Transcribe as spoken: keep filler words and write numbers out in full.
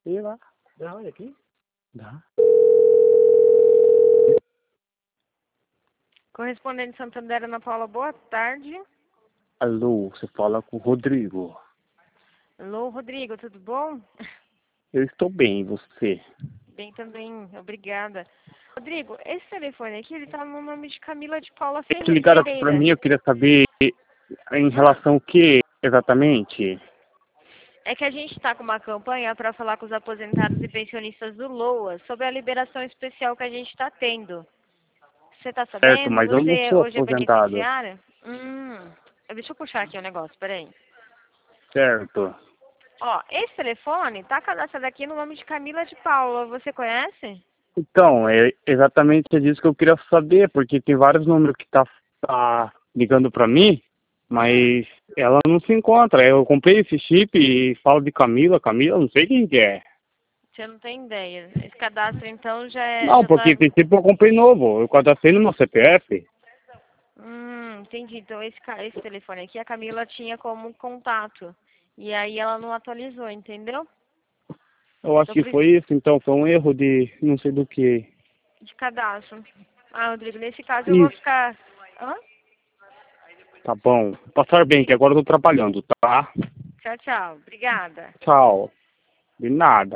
E lá. Dá, olha aqui. Dá. Correspondente Santander, Ana Paula, boa tarde. Alô, você fala com o Rodrigo. Alô, Rodrigo, tudo bom? Eu estou bem, e você? Bem também, obrigada. Rodrigo, esse telefone aqui, ele tá no nome de Camila de Paula Eles ligaram Ferreira. para mim, eu queria saber em relação ao que exatamente? É que a gente está com uma campanha para falar com os aposentados e pensionistas do LOA sobre a liberação especial que a gente está tendo. Você está Certo, sabendo? mas eu não Você sou hoje é aposentado. beneficiária? Hum, deixa eu puxar aqui o negócio, peraí. Certo. Ó, esse telefone tá cadastrado aqui no nome de Camila de Paula. Você conhece? Então, é exatamente disso que eu queria saber, porque tem vários números que tá, tá ligando para mim, mas ela não se encontra. Eu comprei esse chip e falo de Camila, Camila, não sei quem que é. Você não tem ideia. Esse cadastro, então, já, é, Não, já tá... porque esse chip eu comprei novo, eu cadastrei no meu C P F. Hum, entendi. Então, esse, ca- esse telefone aqui, a Camila tinha como contato. E aí ela não atualizou, entendeu? Eu acho Então, que por isso, foi isso, então, foi um erro de não sei do que. de cadastro. Ah, Rodrigo, nesse caso eu vou Isso, ficar... Hã? tá bom. Passar bem, que agora eu tô trabalhando, tá? Tchau, tchau. Obrigada. Tchau. De nada.